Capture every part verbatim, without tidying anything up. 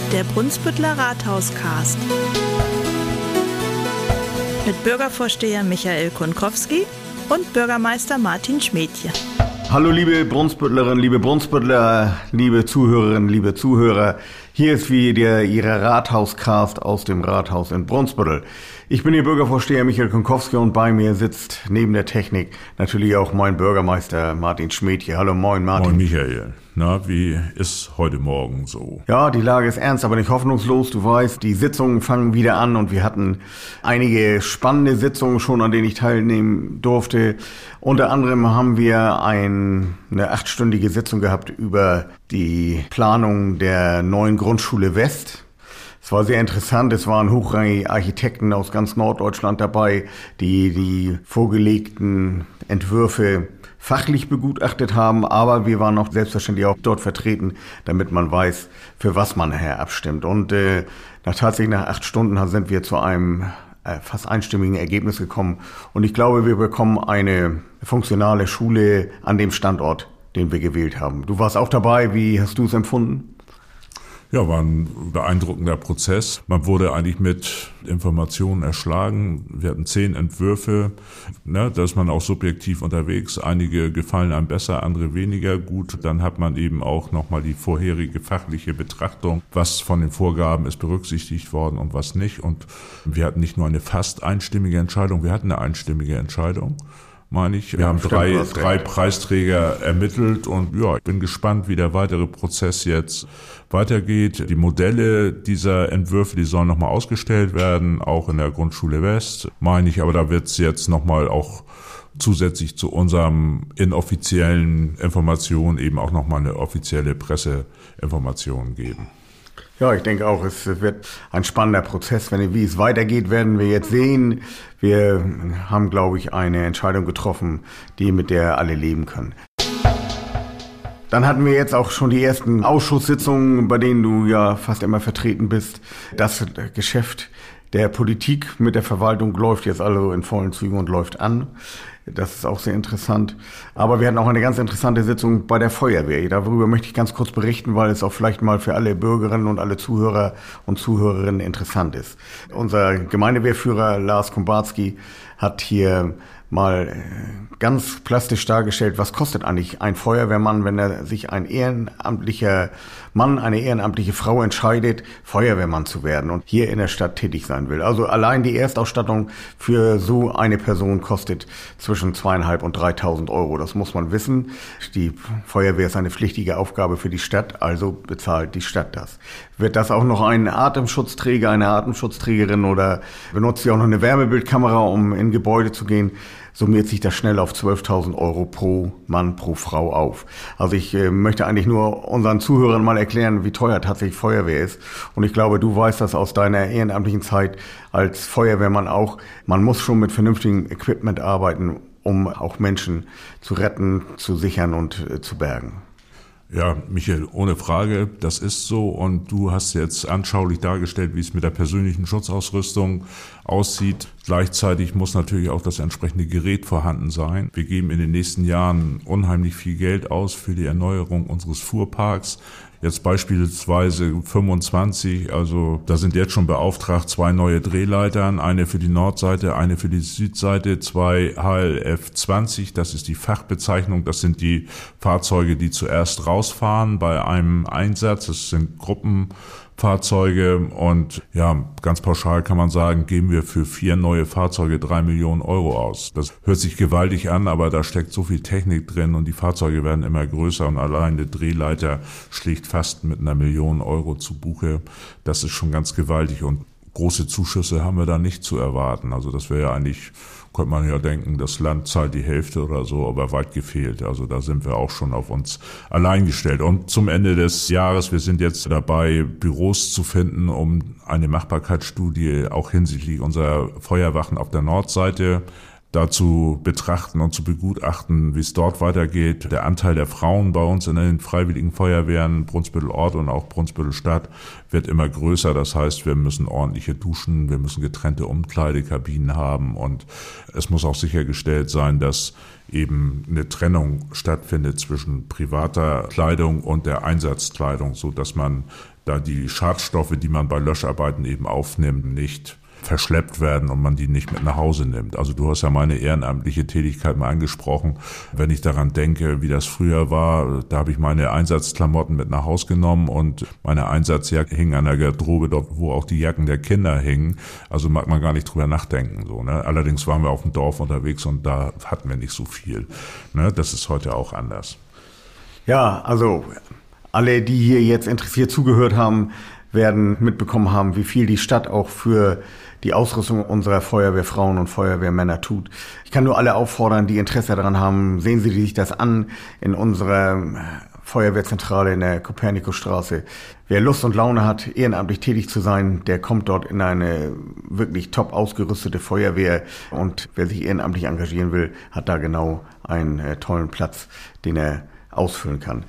Der Brunsbüttler Rathauscast. Mit Bürgervorsteher Michael Kunkowski und Bürgermeister Martin Schmädje. Hallo liebe Brunsbüttlerinnen, liebe Brunsbüttler, liebe Zuhörerinnen, liebe Zuhörer. Hier ist wieder Ihr Rathauscast aus dem Rathaus in Brunsbüttel. Ich bin Ihr Bürgervorsteher Michael Kunkowski und bei mir sitzt neben der Technik natürlich auch mein Bürgermeister Martin Schmädje. Hallo, moin Martin. Moin Michael. Na, wie ist heute Morgen so? Ja, die Lage ist ernst, aber nicht hoffnungslos. Du weißt, die Sitzungen fangen wieder an und wir hatten einige spannende Sitzungen schon, an denen ich teilnehmen durfte. Unter anderem haben wir ein, eine achtstündige Sitzung gehabt über die Planung der neuen Grundschule West. Es war sehr interessant, es waren hochrangige Architekten aus ganz Norddeutschland dabei, die die vorgelegten Entwürfe fachlich begutachtet haben, aber wir waren auch selbstverständlich auch dort vertreten, damit man weiß, für was man nachher abstimmt. Und äh, nach tatsächlich nach acht Stunden sind wir zu einem äh, fast einstimmigen Ergebnis gekommen. Und ich glaube, wir bekommen eine funktionale Schule an dem Standort, den wir gewählt haben. Du warst auch dabei, wie hast du es empfunden? Ja, war ein beeindruckender Prozess. Man wurde eigentlich mit Informationen erschlagen. Wir hatten zehn Entwürfe, ne, da ist man auch subjektiv unterwegs. Einige gefallen einem besser, andere weniger gut. Dann hat man eben auch nochmal die vorherige fachliche Betrachtung, was von den Vorgaben ist berücksichtigt worden und was nicht. Und wir hatten nicht nur eine fast einstimmige Entscheidung, wir hatten eine einstimmige Entscheidung, meine ich. Wir ja, haben stimmt, drei, drei Preisträger ermittelt und ja, ich bin gespannt, wie der weitere Prozess jetzt weitergeht. Die Modelle dieser Entwürfe, die sollen nochmal ausgestellt werden, auch in der Grundschule West, meine ich, aber da wird es jetzt nochmal auch zusätzlich zu unserem inoffiziellen Informationen eben auch nochmal eine offizielle Presseinformation geben. Ja, ich denke auch, es wird ein spannender Prozess. Wenn, wie es weitergeht, werden wir jetzt sehen. Wir haben, glaube ich, eine Entscheidung getroffen, die mit der alle leben können. Dann hatten wir jetzt auch schon die ersten Ausschusssitzungen, bei denen du ja fast immer vertreten bist. Das Geschäft der Politik mit der Verwaltung läuft jetzt also in vollen Zügen und läuft an. Das ist auch sehr interessant. Aber wir hatten auch eine ganz interessante Sitzung bei der Feuerwehr. Darüber möchte ich ganz kurz berichten, weil es auch vielleicht mal für alle Bürgerinnen und alle Zuhörer und Zuhörerinnen interessant ist. Unser Gemeindewehrführer Lars Kumbarski hat hier mal ganz plastisch dargestellt, was kostet eigentlich ein Feuerwehrmann, wenn er sich ein ehrenamtlicher Mann, eine ehrenamtliche Frau entscheidet, Feuerwehrmann zu werden und hier in der Stadt tätig sein will. Also allein die Erstausstattung für so eine Person kostet zwischen zweieinhalb und dreitausend Euro. Das muss man wissen. Die Feuerwehr ist eine pflichtige Aufgabe für die Stadt, also bezahlt die Stadt das. Wird das auch noch ein Atemschutzträger, eine Atemschutzträgerin oder benutzt sie auch noch eine Wärmebildkamera, um in Gebäude zu gehen, summiert sich das schnell auf zwölftausend Euro pro Mann, pro Frau auf. Also ich äh, möchte eigentlich nur unseren Zuhörern mal erklären, wie teuer tatsächlich Feuerwehr ist. Und ich glaube, du weißt das aus deiner ehrenamtlichen Zeit als Feuerwehrmann auch. Man muss schon mit vernünftigem Equipment arbeiten, um auch Menschen zu retten, zu sichern und äh, zu bergen. Ja, Michael, ohne Frage, das ist so und du hast jetzt anschaulich dargestellt, wie es mit der persönlichen Schutzausrüstung aussieht. Gleichzeitig muss natürlich auch das entsprechende Gerät vorhanden sein. Wir geben in den nächsten Jahren unheimlich viel Geld aus für die Erneuerung unseres Fuhrparks. Jetzt beispielsweise fünfundzwanzig, also da sind jetzt schon beauftragt zwei neue Drehleitern, eine für die Nordseite, eine für die Südseite, zwei H L F zwanzig, das ist die Fachbezeichnung, das sind die Fahrzeuge, die zuerst rausfahren bei einem Einsatz, das sind Gruppenfahrzeuge und ja, ganz pauschal kann man sagen, geben wir für vier neue Fahrzeuge drei Millionen Euro aus. Das hört sich gewaltig an, aber da steckt so viel Technik drin und die Fahrzeuge werden immer größer und allein der Drehleiter schlägt fast mit einer Million Euro zu Buche. Das ist schon ganz gewaltig und große Zuschüsse haben wir da nicht zu erwarten. Also das wäre ja eigentlich, könnte man ja denken, das Land zahlt die Hälfte oder so, aber weit gefehlt. Also da sind wir auch schon auf uns allein gestellt. Und zum Ende des Jahres, wir sind jetzt dabei, Büros zu finden, um eine Machbarkeitsstudie auch hinsichtlich unserer Feuerwachen auf der Nordseite dazu betrachten und zu begutachten, wie es dort weitergeht. Der Anteil der Frauen bei uns in den Freiwilligen Feuerwehren, Brunsbüttel-Ort und auch Brunsbüttel-Stadt, wird immer größer. Das heißt, wir müssen ordentliche Duschen, wir müssen getrennte Umkleidekabinen haben und es muss auch sichergestellt sein, dass eben eine Trennung stattfindet zwischen privater Kleidung und der Einsatzkleidung, so dass man da die Schadstoffe, die man bei Löscharbeiten eben aufnimmt, nicht verschleppt werden und man die nicht mit nach Hause nimmt. Also du hast ja meine ehrenamtliche Tätigkeit mal angesprochen. Wenn ich daran denke, wie das früher war, da habe ich meine Einsatzklamotten mit nach Hause genommen und meine Einsatzjacke hing an der Garderobe, dort wo auch die Jacken der Kinder hingen. Also mag man gar nicht drüber nachdenken. So, ne? Allerdings waren wir auf dem Dorf unterwegs und da hatten wir nicht so viel. Ne? Das ist heute auch anders. Ja, also alle, die hier jetzt interessiert zugehört haben, werden mitbekommen haben, wie viel die Stadt auch für die Ausrüstung unserer Feuerwehrfrauen und Feuerwehrmänner tut. Ich kann nur alle auffordern, die Interesse daran haben, sehen Sie sich das an in unserer Feuerwehrzentrale in der Kopernikusstraße. Wer Lust und Laune hat, ehrenamtlich tätig zu sein, der kommt dort in eine wirklich top ausgerüstete Feuerwehr. Und wer sich ehrenamtlich engagieren will, hat da genau einen äh, tollen Platz, den er ausfüllen kann.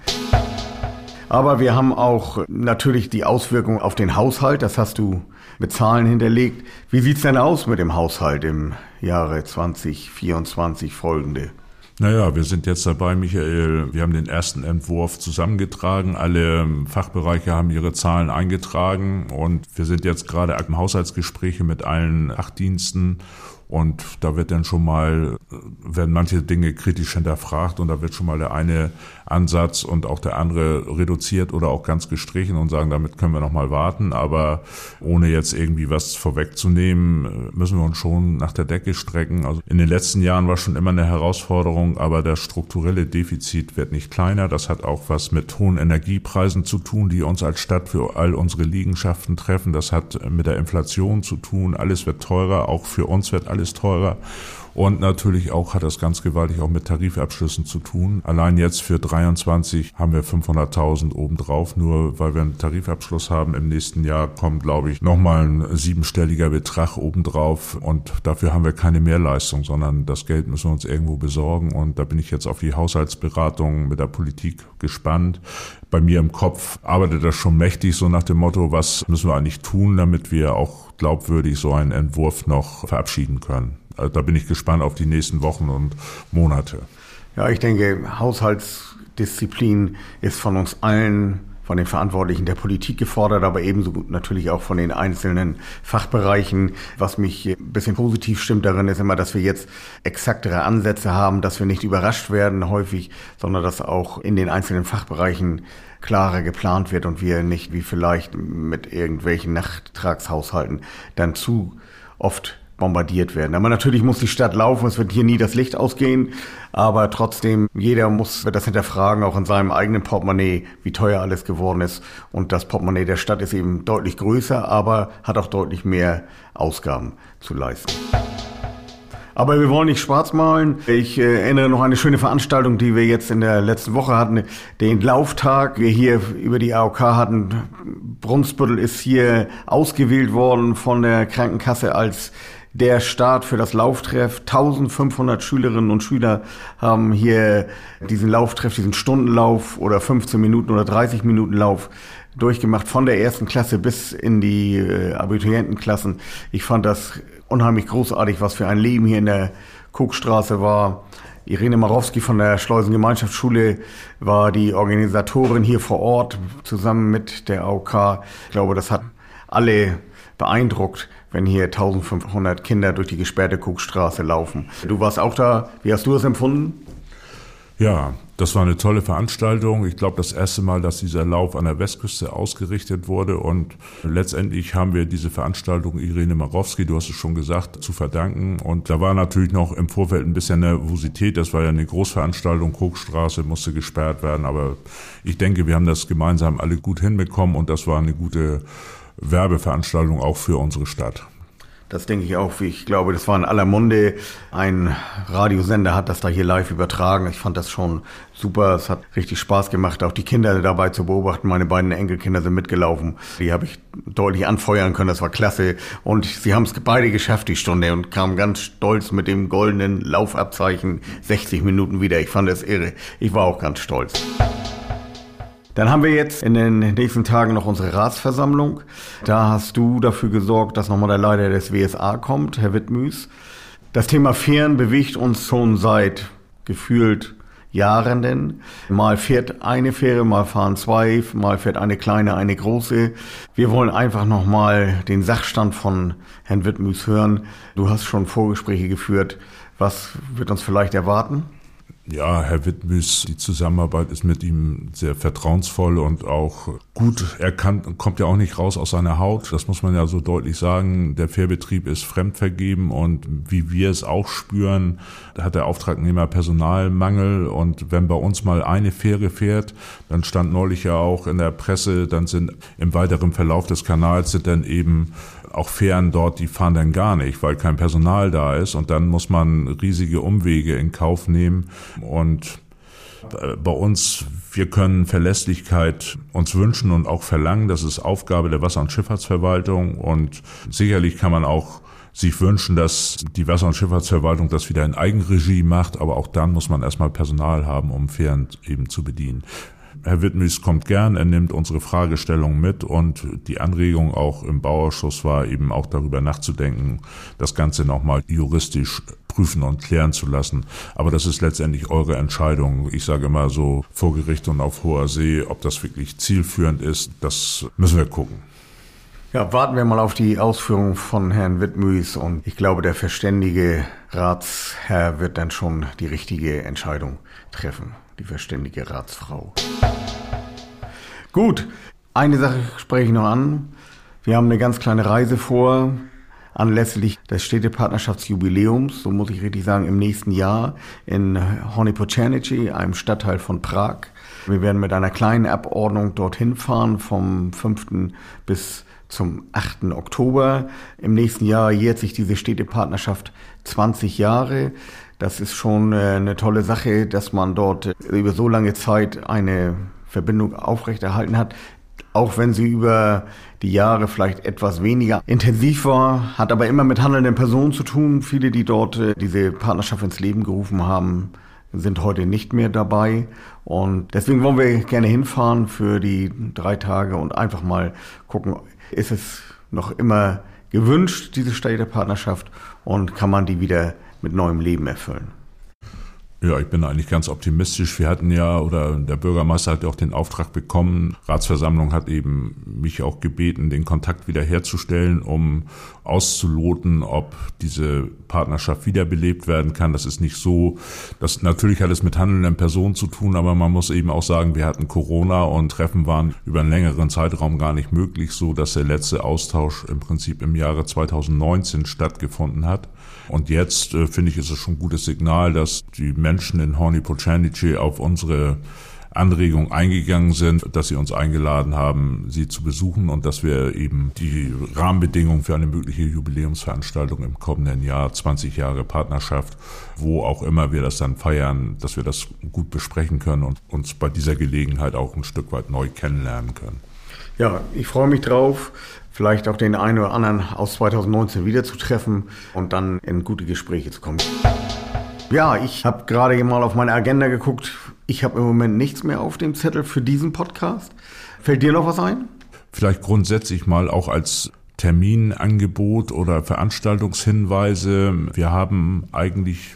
Aber wir haben auch natürlich die Auswirkung auf den Haushalt. Das hast du mit Zahlen hinterlegt. Wie sieht's denn aus mit dem Haushalt im Jahre zwanzig vierundzwanzig folgende? Naja, wir sind jetzt dabei, Michael. Wir haben den ersten Entwurf zusammengetragen. Alle Fachbereiche haben ihre Zahlen eingetragen und wir sind jetzt gerade im Haushaltsgespräche mit allen acht Diensten. Und da wird dann schon mal, werden manche Dinge kritisch hinterfragt und da wird schon mal der eine Ansatz und auch der andere reduziert oder auch ganz gestrichen und sagen, damit können wir noch mal warten. Aber ohne jetzt irgendwie was vorwegzunehmen, müssen wir uns schon nach der Decke strecken. Also in den letzten Jahren war schon immer eine Herausforderung, aber das strukturelle Defizit wird nicht kleiner. Das hat auch was mit hohen Energiepreisen zu tun, die uns als Stadt für all unsere Liegenschaften treffen. Das hat mit der Inflation zu tun. Alles wird teurer, auch für uns wird alles ist teurer und natürlich auch hat das ganz gewaltig auch mit Tarifabschlüssen zu tun. Allein jetzt für dreiundzwanzig haben wir fünfhunderttausend obendrauf, nur weil wir einen Tarifabschluss haben. Im nächsten Jahr kommt, glaube ich, nochmal ein siebenstelliger Betrag obendrauf und dafür haben wir keine Mehrleistung, sondern das Geld müssen wir uns irgendwo besorgen und da bin ich jetzt auf die Haushaltsberatung mit der Politik gespannt. Bei mir im Kopf arbeitet das schon mächtig, so nach dem Motto, was müssen wir eigentlich tun, damit wir auch glaubwürdig so einen Entwurf noch verabschieden können. Also da bin ich gespannt auf die nächsten Wochen und Monate. Ja, ich denke, Haushaltsdisziplin ist von uns allen, von den Verantwortlichen der Politik gefordert, aber ebenso gut natürlich auch von den einzelnen Fachbereichen. Was mich ein bisschen positiv stimmt darin, ist immer, dass wir jetzt exaktere Ansätze haben, dass wir nicht überrascht werden häufig, sondern dass auch in den einzelnen Fachbereichen klarer geplant wird und wir nicht wie vielleicht mit irgendwelchen Nachtragshaushalten dann zu oft bombardiert werden. Aber natürlich muss die Stadt laufen, es wird hier nie das Licht ausgehen, aber trotzdem, jeder muss das hinterfragen, auch in seinem eigenen Portemonnaie, wie teuer alles geworden ist. Und das Portemonnaie der Stadt ist eben deutlich größer, aber hat auch deutlich mehr Ausgaben zu leisten. Aber wir wollen nicht schwarz malen. Ich äh, erinnere noch an eine schöne Veranstaltung, die wir jetzt in der letzten Woche hatten, den Lauftag. Wir hier über die A O K hatten. Brunsbüttel ist hier ausgewählt worden von der Krankenkasse als der Start für das Lauftreff. eintausendfünfhundert Schülerinnen und Schüler haben hier diesen Lauftreff, diesen Stundenlauf oder fünfzehn Minuten oder dreißig Minuten Lauf durchgemacht, von der ersten Klasse bis in die äh, Abiturientenklassen. Ich fand das unheimlich großartig, was für ein Leben hier in der Cookstraße war. Irene Marowski von der Schleusengemeinschaftsschule war die Organisatorin hier vor Ort, zusammen mit der A O K. Ich glaube, das hat alle beeindruckt, wenn hier eintausendfünfhundert Kinder durch die gesperrte Cookstraße laufen. Du warst auch da. Wie hast du das empfunden? Ja, das war eine tolle Veranstaltung. Ich glaube, das erste Mal, dass dieser Lauf an der Westküste ausgerichtet wurde. Und letztendlich haben wir diese Veranstaltung Irene Marowski, du hast es schon gesagt, zu verdanken. Und da war natürlich noch im Vorfeld ein bisschen Nervosität. Das war ja eine Großveranstaltung. Kochstraße musste gesperrt werden. Aber ich denke, wir haben das gemeinsam alle gut hinbekommen. Und das war eine gute Werbeveranstaltung auch für unsere Stadt. Das denke ich auch. Ich glaube, das war in aller Munde. Ein Radiosender hat das da hier live übertragen. Ich fand das schon super. Es hat richtig Spaß gemacht, auch die Kinder dabei zu beobachten. Meine beiden Enkelkinder sind mitgelaufen. Die habe ich deutlich anfeuern können. Das war klasse. Und sie haben es beide geschafft, die Stunde, und kamen ganz stolz mit dem goldenen Laufabzeichen sechzig Minuten wieder. Ich fand das irre. Ich war auch ganz stolz. Dann haben wir jetzt in den nächsten Tagen noch unsere Ratsversammlung. Da hast du dafür gesorgt, dass nochmal der Leiter des W S A kommt, Herr Wittmüß. Das Thema Fähren bewegt uns schon seit gefühlt Jahren denn. Mal fährt eine Fähre, mal fahren zwei, mal fährt eine kleine, eine große. Wir wollen einfach nochmal den Sachstand von Herrn Wittmüß hören. Du hast schon Vorgespräche geführt. Was wird uns vielleicht erwarten? Ja, Herr Wittmüß, die Zusammenarbeit ist mit ihm sehr vertrauensvoll und auch gut. Er kann, kommt ja auch nicht raus aus seiner Haut. Das muss man ja so deutlich sagen. Der Fährbetrieb ist fremdvergeben und wie wir es auch spüren, hat der Auftragnehmer Personalmangel. Und wenn bei uns mal eine Fähre fährt, dann stand neulich ja auch in der Presse, dann sind im weiteren Verlauf des Kanals sind dann eben auch Fähren dort, die fahren dann gar nicht, weil kein Personal da ist, und dann muss man riesige Umwege in Kauf nehmen. Und bei uns, wir können Verlässlichkeit uns wünschen und auch verlangen. Das ist Aufgabe der Wasser- und Schifffahrtsverwaltung, und sicherlich kann man auch sich wünschen, dass die Wasser- und Schifffahrtsverwaltung das wieder in Eigenregie macht, aber auch dann muss man erstmal Personal haben, um Fähren eben zu bedienen. Herr Wittmüß kommt gern, er nimmt unsere Fragestellung mit, und die Anregung auch im Bauausschuss war eben auch darüber nachzudenken, das Ganze nochmal juristisch prüfen und klären zu lassen. Aber das ist letztendlich eure Entscheidung. Ich sage immer so, vor Gericht und auf hoher See, ob das wirklich zielführend ist, das müssen wir gucken. Ja, warten wir mal auf die Ausführungen von Herrn Wittmüß, und ich glaube, der verständige Ratsherr wird dann schon die richtige Entscheidung treffen. Die verständige Ratsfrau. Gut, eine Sache spreche ich noch an. Wir haben eine ganz kleine Reise vor, anlässlich des Städtepartnerschaftsjubiläums, so muss ich richtig sagen, im nächsten Jahr in Horní Počernice, einem Stadtteil von Prag. Wir werden mit einer kleinen Abordnung dorthin fahren, vom fünften bis zum achten Oktober. Im nächsten Jahr jährt sich diese Städtepartnerschaft zwanzig Jahre. Das ist schon eine tolle Sache, dass man dort über so lange Zeit eine Verbindung aufrechterhalten hat. Auch wenn sie über die Jahre vielleicht etwas weniger intensiv war, hat aber immer mit handelnden Personen zu tun. Viele, die dort diese Partnerschaft ins Leben gerufen haben, sind heute nicht mehr dabei. Und deswegen wollen wir gerne hinfahren für die drei Tage und einfach mal gucken, ist es noch immer gewünscht, diese Städtepartnerschaft, und kann man die wieder mit neuem Leben erfüllen? Ja, ich bin eigentlich ganz optimistisch. Wir hatten ja, oder der Bürgermeister hat ja auch den Auftrag bekommen, Ratsversammlung hat eben mich auch gebeten, den Kontakt wiederherzustellen, um auszuloten, ob diese Partnerschaft wiederbelebt werden kann. Das ist nicht so, das natürlich hat es mit handelnden Personen zu tun, aber man muss eben auch sagen, wir hatten Corona und Treffen waren über einen längeren Zeitraum gar nicht möglich, so dass der letzte Austausch im Prinzip im Jahre zweitausendneunzehn stattgefunden hat. Und jetzt äh, finde ich, ist es schon ein gutes Signal, dass die Menschen in Horní Počernice auf unsere Anregung eingegangen sind, dass sie uns eingeladen haben, sie zu besuchen, und dass wir eben die Rahmenbedingungen für eine mögliche Jubiläumsveranstaltung im kommenden Jahr, zwanzig Jahre Partnerschaft, wo auch immer wir das dann feiern, dass wir das gut besprechen können und uns bei dieser Gelegenheit auch ein Stück weit neu kennenlernen können. Ja, ich freue mich drauf, vielleicht auch den einen oder anderen aus zweitausendneunzehn wiederzutreffen und dann in gute Gespräche zu kommen. Ja, ich habe gerade mal auf meine Agenda geguckt. Ich habe im Moment nichts mehr auf dem Zettel für diesen Podcast. Fällt dir noch was ein? Vielleicht grundsätzlich mal auch als Terminangebot oder Veranstaltungshinweise. Wir haben eigentlich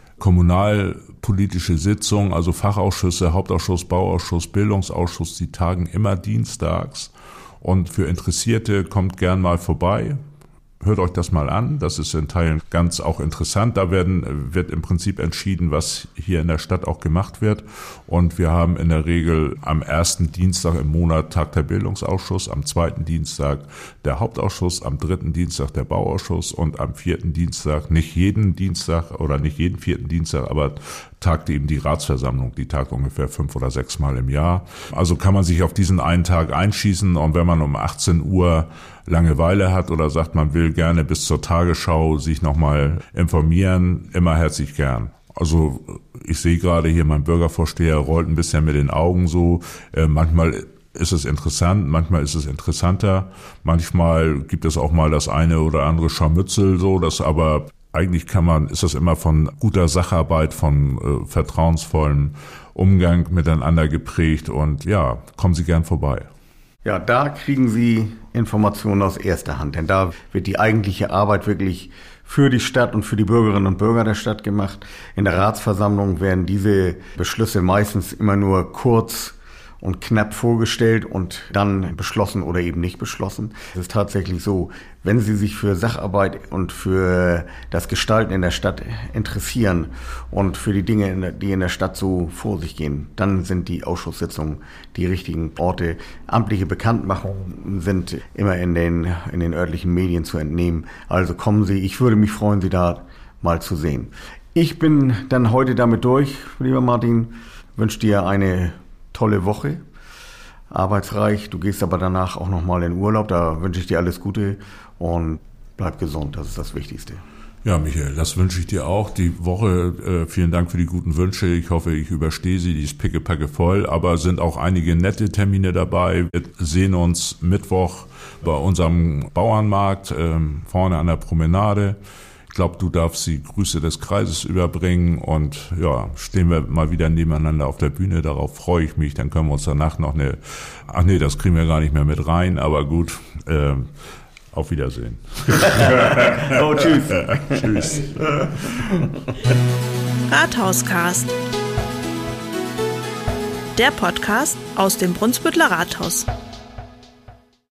kommunalpolitische Sitzungen, also Fachausschüsse, Hauptausschuss, Bauausschuss, Bildungsausschuss, die tagen immer dienstags. Und für Interessierte kommt gern mal vorbei. Hört euch das mal an, das ist in Teilen ganz auch interessant. Da werden, wird im Prinzip entschieden, was hier in der Stadt auch gemacht wird. Und wir haben in der Regel am ersten Dienstag im Monat Tag der Bildungsausschuss, am zweiten Dienstag der Hauptausschuss, am dritten Dienstag der Bauausschuss und am vierten Dienstag, nicht jeden Dienstag oder nicht jeden vierten Dienstag, aber tagt eben die Ratsversammlung, die tagt ungefähr fünf oder sechs Mal im Jahr. Also kann man sich auf diesen einen Tag einschießen, und wenn man um achtzehn Uhr Langeweile hat oder sagt, man will gerne bis zur Tagesschau sich nochmal informieren, immer herzlich gern. Also ich sehe gerade hier, mein Bürgervorsteher rollt ein bisschen mit den Augen so. Äh, manchmal ist es interessant, manchmal ist es interessanter, manchmal gibt es auch mal das eine oder andere Scharmützel, so, das aber eigentlich kann man, ist das immer von guter Sacharbeit, von äh, vertrauensvollem Umgang miteinander geprägt und ja, kommen Sie gern vorbei. Ja, da kriegen Sie Informationen aus erster Hand, denn da wird die eigentliche Arbeit wirklich für die Stadt und für die Bürgerinnen und Bürger der Stadt gemacht. In der Ratsversammlung werden diese Beschlüsse meistens immer nur kurz und knapp vorgestellt und dann beschlossen oder eben nicht beschlossen. Es ist tatsächlich so, wenn Sie sich für Sacharbeit und für das Gestalten in der Stadt interessieren und für die Dinge, die in der Stadt so vor sich gehen, dann sind die Ausschusssitzungen die richtigen Orte. Amtliche Bekanntmachungen sind immer in den, in den örtlichen Medien zu entnehmen. Also kommen Sie, ich würde mich freuen, Sie da mal zu sehen. Ich bin dann heute damit durch, lieber Martin, wünsche dir eine tolle Woche, arbeitsreich. Du gehst aber danach auch nochmal in Urlaub. Da wünsche ich dir alles Gute und bleib gesund. Das ist das Wichtigste. Ja, Michael, das wünsche ich dir auch. Die Woche, äh, vielen Dank für die guten Wünsche. Ich hoffe, ich überstehe sie. Die ist pickepacke voll, aber sind auch einige nette Termine dabei. Wir sehen uns Mittwoch bei unserem Bauernmarkt äh, vorne an der Promenade. Ich glaube, du darfst die Grüße des Kreises überbringen und ja, stehen wir mal wieder nebeneinander auf der Bühne. Darauf freue ich mich. Dann können wir uns danach noch eine, ach nee, das kriegen wir gar nicht mehr mit rein, aber gut, äh, auf Wiedersehen. Oh, tschüss. Tschüss. Rathauscast. Der Podcast aus dem Brunsbüttler Rathaus.